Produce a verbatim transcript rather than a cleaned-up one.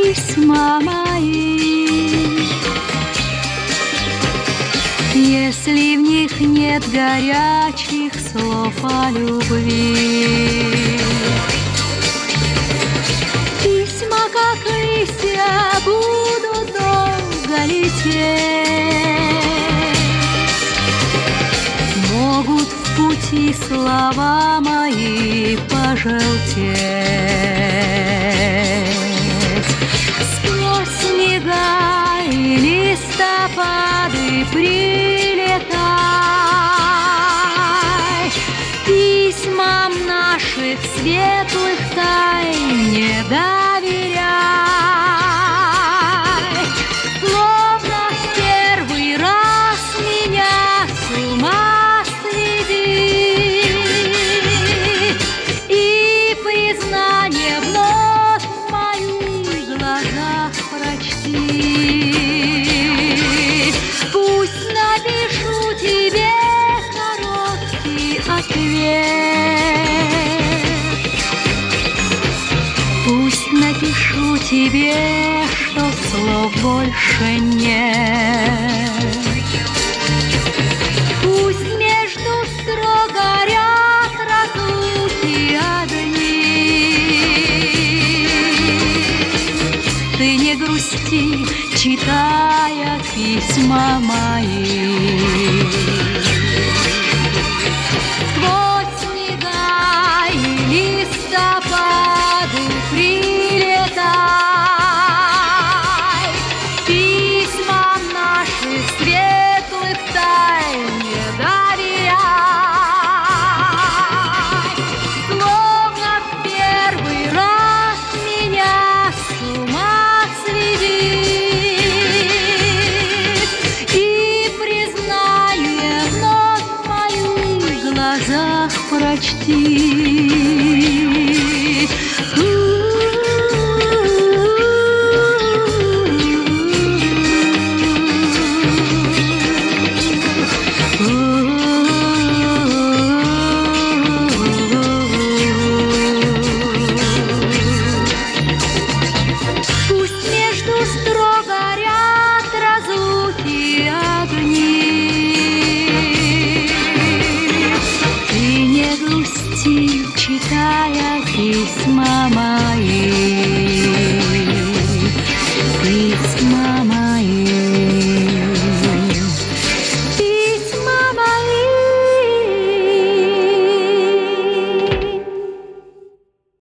письма мои. Если в них нет горячих слов о любви, письма, как листья, будут долго лететь. Могут в пути слова мои пожелтеть. Сквозь снега и листопады прилетай, письмам наших светлых тайн не доверяй. Словно в первый раз меня с ума сведи, и признание вновь в моих глазах прочти. Пусть напишу тебе короткий ответ, пусть напишу тебе, что слов больше нет. Пусть между строк горят разлуки одни. Ты не грусти, читая письма мои. Сквозь снега и листопады прилетай, письмам наших светлых тайн не доверяй. Словно в первый раз меня с ума сведи, и признание вновь в моих глазах прочти.